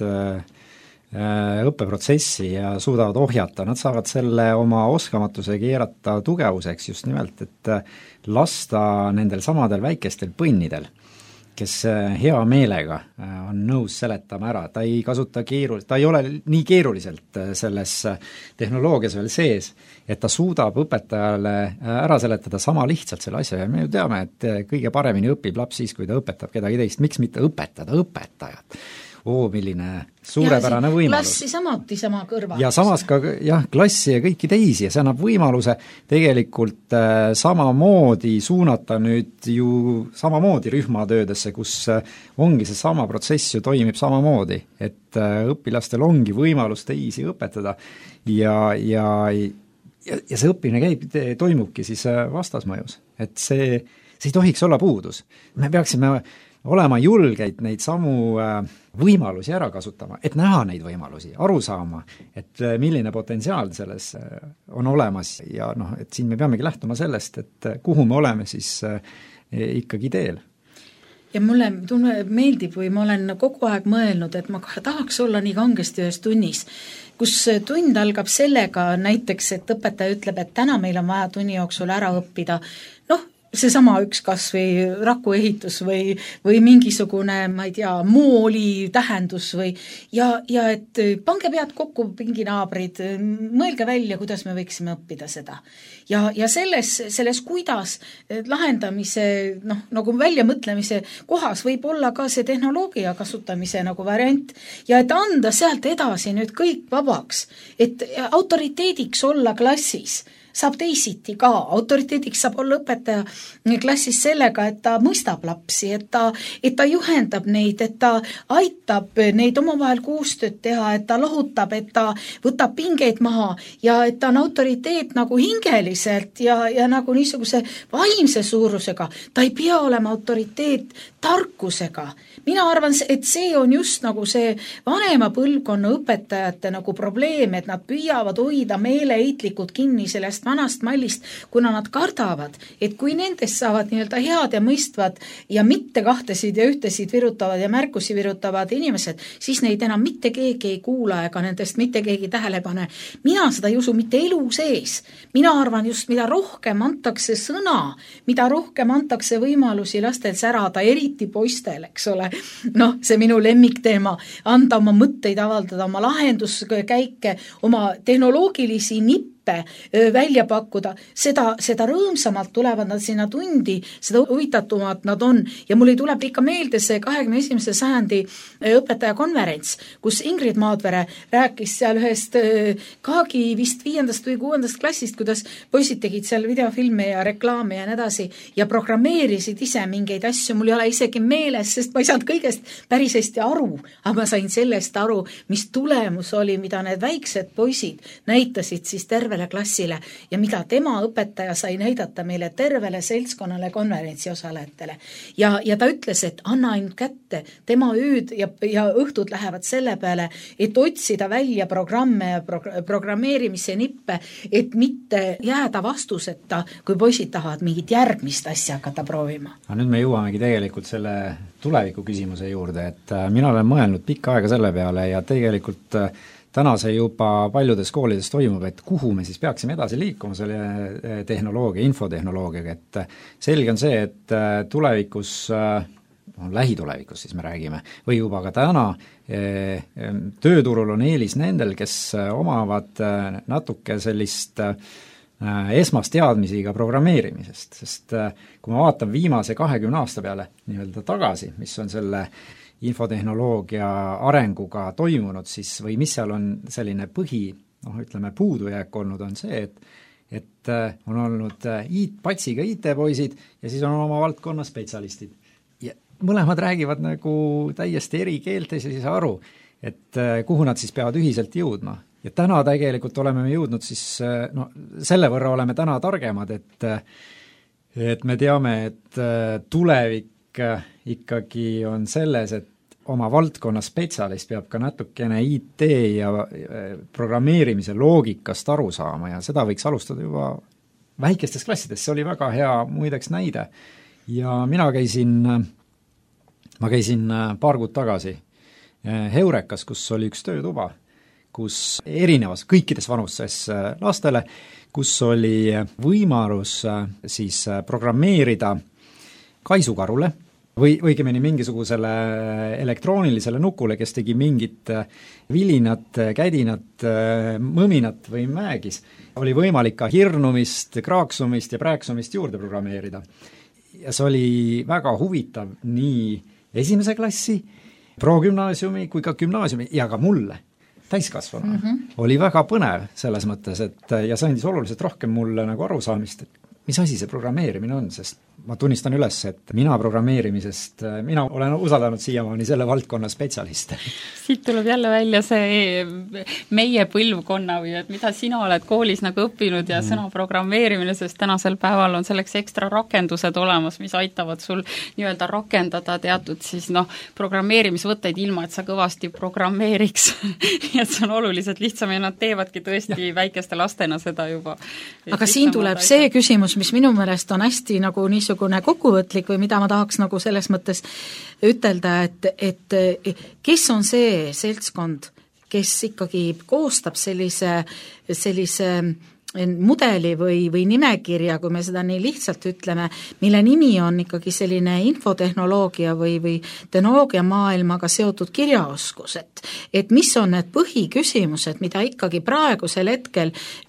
õppeprotsessi ja suudavad ohjata, nad saavad selle oma oskamatuse keerata tugevuseks just nimelt, et lasta nendel samadel väikestel põnnidel, kes hea meelega on nõus seletama ära, ta ei kasuta ta ei ole nii keeruliselt selles tehnoloogias veel sees, et ta suudab õpetajale ära seletada sama lihtsalt selle asja ja me ju teame, et kõige paremini õpib laps siis, kui ta õpetab kedagi teist, miks mitte õpetada õpetajat. Milline suurepärane võimalus. Klassi samuti sama kõrval. Ja samas ka klassi ja kõiki teisi ja see annab võimaluse tegelikult samamoodi suunata nüüd ju samamoodi rühmatöödesse, kus ongi see sama protsess ju toimib samamoodi, et õpilastel ongi võimalus teisi õpetada ja see õppimine toimubki siis vastasmõjus, et see ei tohiks olla puudus. Me peaksime olema julgeid neid samu võimalusi ära kasutama, et näha neid võimalusi, aru saama, et milline potentsiaal selles on olemas ja et siin me peamegi lähtuma sellest, et kuhu me oleme siis ikkagi teel. Ja mulle meeldib või ma olen kogu aeg mõelnud, et ma tahaks olla nii kangesti ühes tunnis, kus tund algab sellega näiteks, et õpetaja ütleb, et täna meil on vaja tunni jooksul ära õppida, seesama üks kas või rakuehitus või mingisugune, ma ei tea, mooli tähendus ja et pange pead kokku pinginaabrid, mõelge välja, kuidas me võiksime õppida seda. Ja selles kuidas lahendamise, nagu väljamõtlemise kohas võib olla ka see tehnoloogia kasutamise nagu variant ja et anda sealt edasi nüüd kõik vabaks, et autoriteediks olla klassis saab teisiti ka. Autoriteediks saab olla õpetaja klassis sellega, et ta mõistab lapsi, et ta juhendab neid, et ta aitab neid omavahel koostööd teha, et ta lohutab, et ta võtab pingeid maha ja et ta on autoriteet nagu hingeliselt ja nagu niisuguse vaimse suurusega. Ta ei pea olema autoriteet tarkusega. Mina arvan, et see on just nagu see vanema põlvkonna õpetajate nagu probleem, et nad püüavad hoida meeleheitlikult kinni sellest vanast mallist, kuna nad kardavad, et kui nendest saavad nii-öelda head ja mõistvad ja mitte kahtesid ja ühtesid virutavad ja märkusi virutavad inimesed, siis neid enam mitte keegi ei kuula ega nendest mitte keegi tähele pane. Mina seda ei usu mitte elu sees. Mina arvan just, mida rohkem antakse sõna, mida rohkem antakse võimalusi lastel särada, eriti poistel, eks ole. Noh, see minu lemmikteema, anda oma mõtteid avaldada, oma lahenduskäike, oma tehnoloogilisi nippe välja pakkuda, seda rõõmsamalt tulevad nad sinna tundi, seda huvitatumad nad on. Ja mul ei tuleb ikka meelde see 21. sajandi õpetajakonverents, kus Ingrid Maadvere rääkis seal ühest kaagi vist 5. või 6. klassist, kuidas poisid tegid seal videofilme ja reklaame ja nii edasi ja programmeerisid ise mingeid asju. Mul ei ole isegi meeles, sest ma ei saanud kõigest päris hästi aru, aga ma sain sellest aru, mis tulemus oli, mida need väiksed poisid näitasid siis tervele klassile ja mida tema õpetaja sai näidata meile tervele seltskonnale konverentsi osalejatele. Ja ta ütles, et anna ainult kätte, tema ööd ja õhtud lähevad selle peale, et otsida välja programme ja programmeerimise nippe, et mitte jääda vastuseta, kui poisid tahavad mingit järgmist asja hakata proovima. Aga nüüd me jõuamegi tegelikult selle tuleviku küsimuse juurde, et mina olen mõelnud pikka aega selle peale ja tegelikult täna see juba paljudes koolides toimub, et kuhu me siis peaksime edasi liikuma selle tehnoloogia, infotehnoloogiaga, et selge on see, et tulevikus, lähitulevikus siis me räägime, või juba ka täna, tööturul on eelis nendel, kes omavad natuke sellist esmast teadmisi ka programmeerimisest, sest kui ma vaatan viimase 20 aasta peale nii-öelda tagasi, mis on selle infotehnoloogia arenguga toimunud, siis või mis seal on selline puudujääk olnud, on see, et on olnud patsiga IT-poisid ja siis on oma valdkonna spetsialistid. Ja mõlemad räägivad nagu täiesti eri keeltes ja siis aru, et kuhu nad siis peavad ühiselt jõudma. Ja täna tegelikult oleme jõudnud siis, selle võrra oleme täna targemad, et me teame, et tulevik ikkagi on selles, et oma valdkonna spetsialist peab ka natukene IT ja programmeerimise loogikast aru saama ja seda võiks alustada juba väikestes klassides, see oli väga hea muideks näide. Ja ma käisin paar kuud tagasi Heurekas, kus oli üks töötuba, kus erinevas kõikides vanustes lastele, kus oli võimalus siis programmeerida kaisukarule, või õigemini mingisugusele elektroonilisele nukule, kes tegi mingit vilinat, kädinat, mõminat või määgis. Oli võimalik ka hirnumist, kraaksumist ja prääksumist juurde programmeerida. Ja see oli väga huvitav nii esimese klassi, progümnaasiumi kui ka gümnaasiumi ja ka mulle, täiskasvanu. Oli väga põnev selles mõttes, et ja see andis oluliselt rohkem mulle nagu arusaamist, et mis asi see programmeerimine on, sest ma tunnistan üles, et mina olen usaldanud siiamaani selle valdkonna spetsialiste. Siit tuleb jälle välja see meie põlvkonna või et mida sina oled koolis nagu õppinud ja sõna programmeerimine, sest tänasel päeval on selleks ekstra rakendused olemas, mis aitavad sul nii-öelda rakendada teatud siis programmeerimisvõtteid ilma, et sa kõvasti programmeeriks. Ja see on oluliselt lihtsam ja nad teevadki tõesti väikeste lastena seda juba. Aga siin tuleb see küsimus, mis minu meelest on hästi nagu niisugune kokkuvõtlik või mida ma tahaks nagu selles mõttes ütelda, et kes on see seltskond, kes ikkagi koostab sellise mudeli või nimekirja, kui me seda nii lihtsalt ütleme, mille nimi on ikkagi selline infotehnoloogia või tehnoloogia maailmaga seotud kirjaoskus, et mis on need põhiküsimused, mida ikkagi praegusel hetkel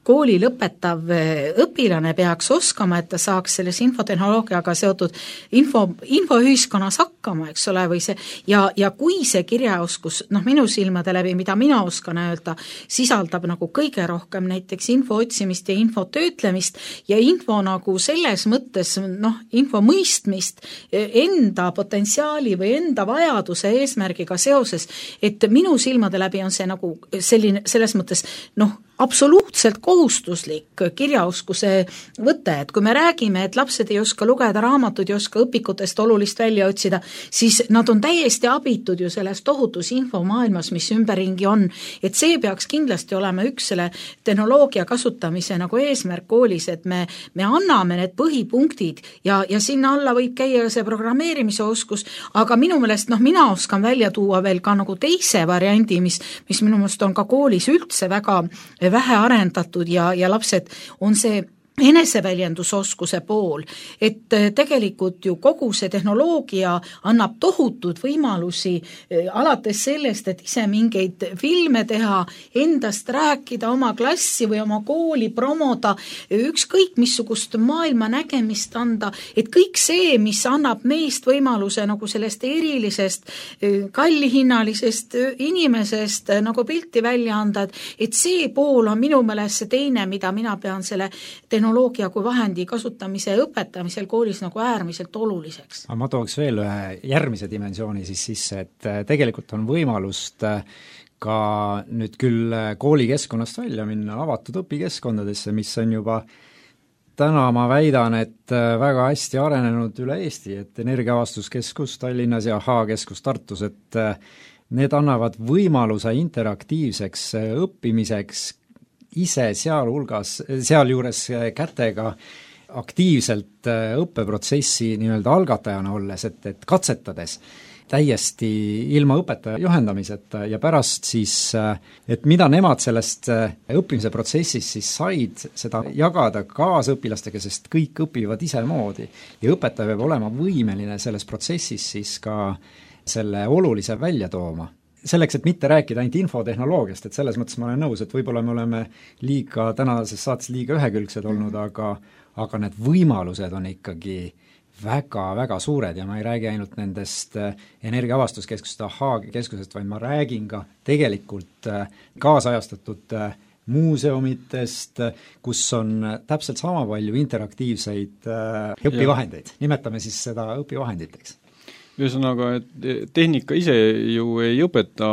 kooli lõpetav õpilane peaks oskama, et ta saaks selles infotehnoloogiaga seotud infoühiskonnas hakkama, eks ole, või see, ja kui see kirjaoskus, minu silmade läbi, mida mina oskan öelda, sisaldab nagu kõige rohkem näiteks info otsimist ja info töötlemist ja info nagu selles mõttes, info mõistmist enda potentsiaali või enda vajaduse eesmärgiga seoses, et minu silmade läbi on see nagu selline, selles mõttes absoluutselt kohustuslik kirjaoskuse võte, et kui me räägime, et lapsed ei oska lugeda raamatud ja oska õpikutest olulist välja otsida, siis nad on täiesti abitud ju selles tohutus infomaailmas, mis ümberringi on, et see peaks kindlasti olema üks selle tehnoloogia kasutamise nagu eesmärk koolis, et me anname need põhipunktid ja sinna alla võib käia see programmeerimise oskus, aga minu meelest, mina oskan välja tuua veel ka nagu teise variandi, mis minu meelest on ka koolis üldse väga vähe arendatud ja lapsed on see eneseväljendusoskuse pool, et tegelikult ju kogu see tehnoloogia annab tohutud võimalusi alates sellest, et ise mingeid filme teha, endast rääkida, oma klassi või oma kooli promoda, ükskõik missugust maailma nägemist anda, et kõik see, mis annab meist võimaluse nagu sellest erilisest, kallihinnalisest inimesest nagu pilti välja anda, et see pool on minu meelest see teine, mida mina pean selle tehnoloogia kui vahendi kasutamise ja õpetamisel koolis nagu äärmiselt oluliseks. Ma tooks veel ühe järgmise dimensiooni siis sisse, et tegelikult on võimalust ka nüüd küll koolikeskkonnast välja minna avatud õpikeskkondadesse, mis on juba täna ma väidan, et väga hästi arenenud üle Eesti, et Energiaavastuskeskus Tallinnas ja H-keskus Tartus, et need annavad võimaluse interaktiivseks õppimiseks ise sealjuures kätega aktiivselt õppeprotsessi nii-öelda algatajana olles, et katsetades täiesti ilma õpetaja juhendamiseta ja pärast siis, et mida nemad sellest õppimise protsessist siis said, seda jagada kaasõpilastega, sest kõik õpivad isemoodi ja õpetaja peab olema võimeline selles protsessis siis ka selle olulise välja tooma. Selleks, et mitte rääkida ainult infotehnoloogiast, et selles mõttes ma olen nõus, et võib-olla me oleme tänases saates liiga ühekülgsed olnud, aga need võimalused on ikkagi väga-väga suured ja ma ei räägi ainult nendest Energiaavastuskeskusest, H-keskusest, vaid ma räägin ka tegelikult kaasajastatud muuseumitest, kus on täpselt sama palju interaktiivseid õpivahendeid. Nimetame siis seda õpivahenditeks. Ühesõnaga, et tehnika ise ju ei õpeta,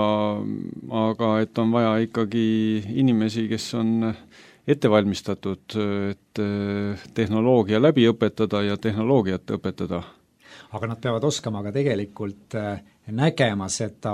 aga et on vaja ikkagi inimesi, kes on ettevalmistatud, et tehnoloogia läbi õpetada ja tehnoloogiat õpetada. Aga nad peavad oskama ka tegelikult nägema seda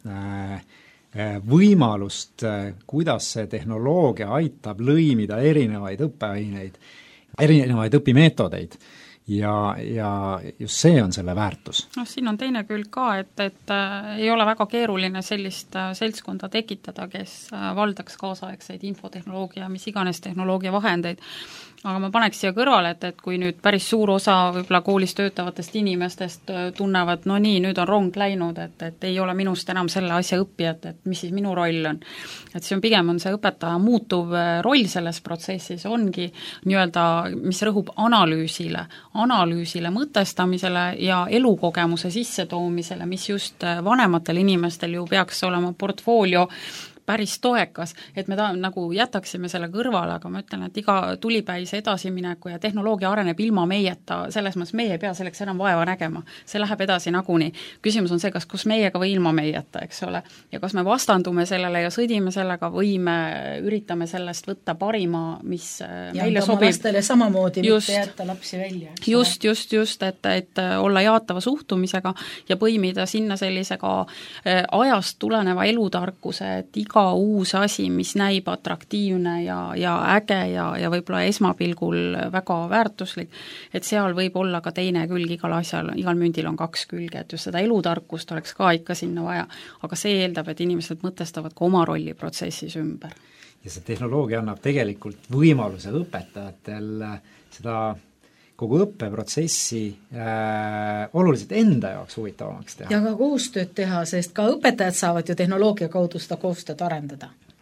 võimalust, kuidas see tehnoloogia aitab lõimida erinevaid õppeaineid, erinevaid õpimeetodeid. Ja just see on selle väärtus. Siin on teine külg ka, et ei ole väga keeruline sellist seltskonda tekitada, kes valdaks kaasaegseid infotehnoloogia, mis iganes tehnoloogia vahendeid. Aga ma paneks siia kõrvale, et kui nüüd päris suur osa võib-olla koolis töötavatest inimestest tunnevad, no nii, nüüd on rong läinud, et ei ole minust enam selle asja õppijat, et mis siis minu roll on. Et see on pigem on see õpetaja muutuv roll selles protsessis, ongi nii-öelda, mis rõhub analüüsile, mõtestamisele ja elukogemuse sissetoomisele, mis just vanematel inimestel ju peaks olema portfoolio päris toekas, et me nagu jätaksime selle kõrvale, aga ma ütlen, et iga tulipäise edasimineku ja tehnoloogia areneb ilma meieta, selles mõttes meie ei pea selleks enam vaeva nägema. See läheb edasi nagunii. Küsimus on see, kas kus meiega või ilma meieta, eks ole. Ja kas me vastandume sellele ja sõdime sellega või me üritame sellest võtta parima, mis meile sobib. Ja lastele samamoodi mitte jätta lapsi välja. Just, et olla jaatava suhtumisega ja põimida sinna sellise ka ajast tuleneva elutarkuse, et iga uus asi, mis näib atraktiivne ja äge ja võib-olla esmapilgul väga väärtuslik, et seal võib olla ka teine külg igal asjal, igal mündil on kaks külge, et just seda elutarkust oleks ka ikka sinna vaja, aga see eeldab, et inimesed mõtestavad ka oma rolli protsessis ümber. Ja see tehnoloogia annab tegelikult võimaluse õpetajatel seda kogu õppeprotsessi oluliselt enda jaoks huvitavamaks teha. Ja ka koostööd teha, sest ka õpetajad saavad ju tehnoloogia kaudu seda koostööd arendada.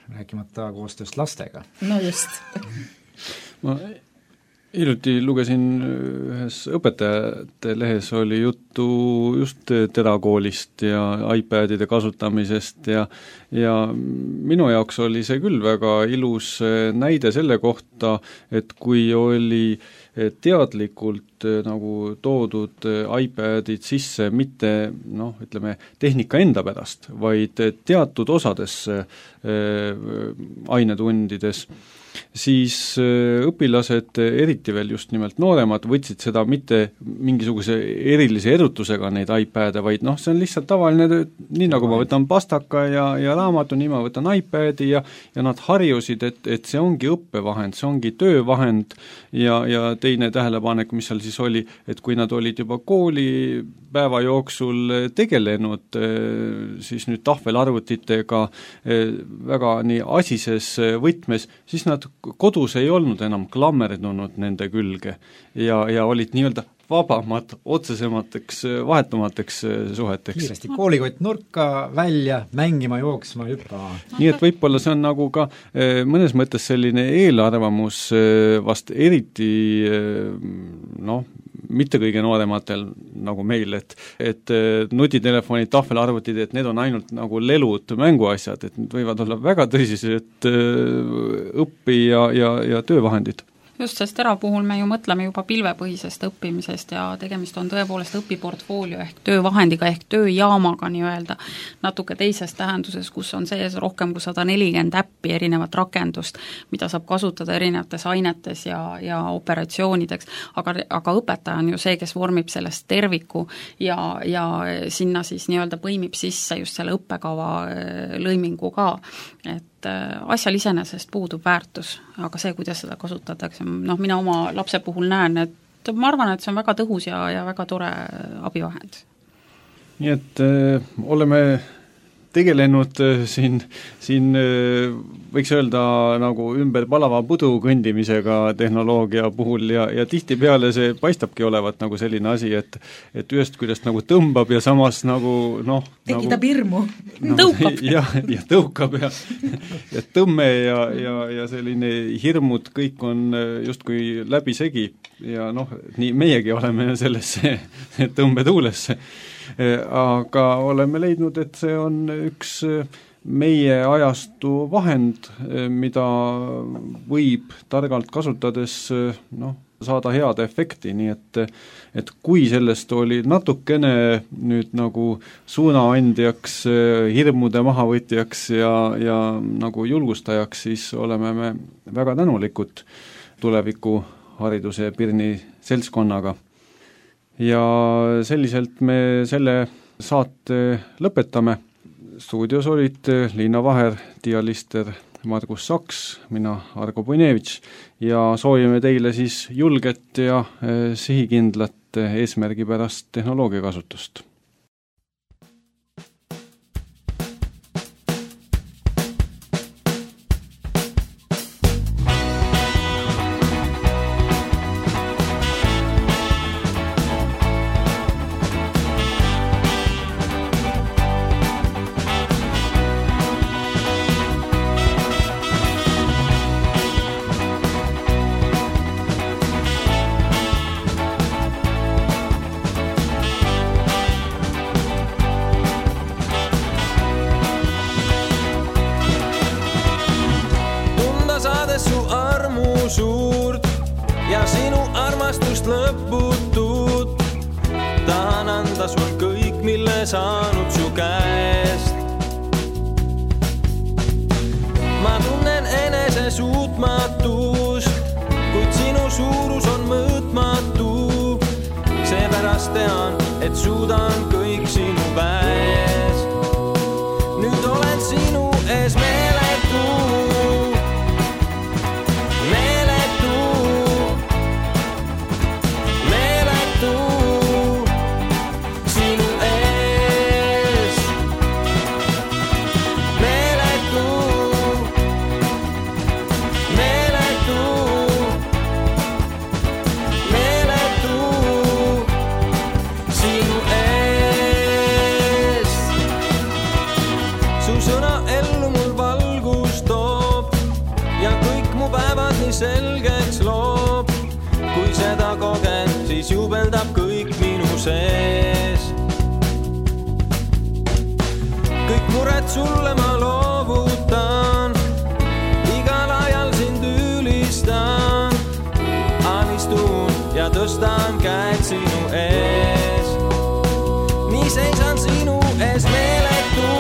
rääkimata koostööst lastega. No just. Ma hiljuti lugesin ühes õpetajate lehes oli juttu just terakoolist ja iPadide kasutamisest ja minu jaoks oli see küll väga ilus näide selle kohta, et kui oli teadlikult nagu toodud iPadid sisse mitte ütleme tehnika enda pärast, vaid teatud osades ainetundides, siis õpilased, eriti veel just nimelt nooremad, võtsid seda mitte mingisuguse erilise erutusega neid iPad'e, vaid see on lihtsalt tavaline, nii nagu ma võtan pastaka ja raamatu, nii ma võtan iPad'i ja nad harjusid, et see ongi õppevahend, see ongi töövahend ja teine tähelepanek, mis seal siis oli, et kui nad olid juba koolipäeva jooksul tegelenud siis nüüd tahvelarvutitega väga nii asises võtmes, siis nad kodus ei olnud enam klammerdunud nende külge ja olid nii-öelda vabamad, otsesemateks, vahetumateks suheteks. Kiiresti koolikott nurka, välja, mängima, jooksma, hüppama. Nii et võib-olla see on nagu ka mõnes mõttes selline eelarvamus vast eriti mitte kõige noorematel nagu meil, et nutitelefonid, tahvelarvutid, et need on ainult nagu lelud mänguasjad, et need võivad olla väga tõsised õppi- ja töövahendid. Just, sest tera puhul me ju mõtleme juba pilvepõhisest õppimisest ja tegemist on tõepoolest õpiportfoolio ehk töövahendiga ehk tööjaamaga nii-öelda natuke teises tähenduses, kus on sees rohkem kui 140 äppi erinevat rakendust, mida saab kasutada erinevates ainetes ja operatsioonideks, aga õpetaja on ju see, kes vormib sellest terviku ja sinna siis nii-öelda põimib sisse just selle õppekava lõimingu ka, et asjal iseenesest puudub väärtus, aga see, kuidas seda kasutatakse, mina oma lapse puhul näen, et ma arvan, et see on väga tõhus ja väga tore abivahend. Nii et oleme tegelenud siin võiks öelda nagu ümber palava pudu kõndimisega tehnoloogia puhul ja tihtipeale see paistabki olevat nagu selline asi, et ühest küljest nagu tõmbab ja samas nagu tekitab hirmu. Tõukab. ja tõukab ja tõmme ja selline hirmud, kõik on justkui läbisegi ja nii meiegi oleme sellesse tõmbetuulesse. Aga oleme leidnud, et see on üks meie ajastu vahend, mida võib targalt kasutades saada head efekti, nii et kui sellest oli natukene nüüd nagu suunaandjaks, hirmude mahavõtjaks ja nagu julgustajaks, siis oleme me väga tänulikud tuleviku hariduse Pirni seltskonnaga. Ja selliselt me selle saate lõpetame. Stuudios olid Liina Vaher, Tiia Lister, Margus Saks, mina Argo Puinevitš ja soovime teile siis julget ja sihikindlat eesmärgipärast tehnoloogia kasutust. Saanud su käest. Ma tunnen enese suutmatust, kuid sinu suurus on mõõtmatu. Seepärast tean, et suudan kõik sinu käes. Nüüd olen sinu ees meeletu. selgeks loob. Kui seda kogen, siis jubeldab kõik minu sees. Kõik mured sulle ma loovutan, igal ajal sind ülistan. Anistun ja tõstan käed sinu ees. Nii seisan sinu ees meeletu.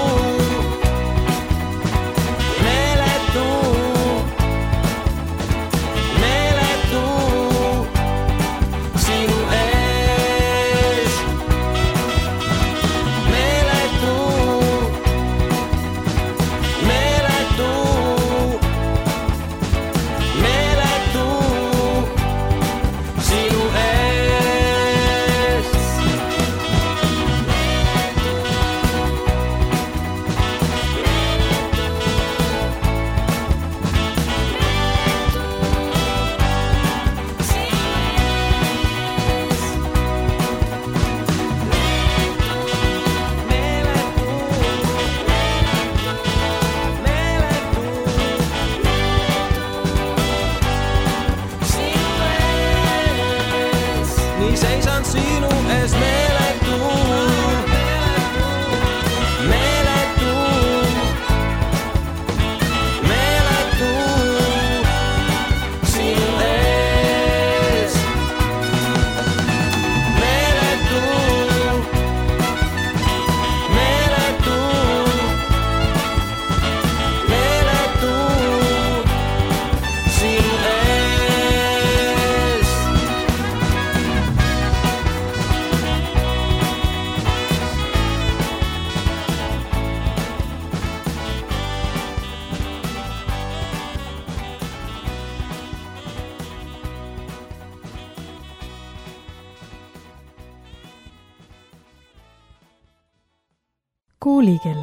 Koolikell.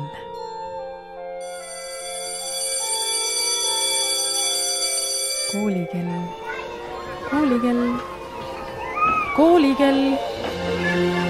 Koolikell. Koolikell. Koolikell.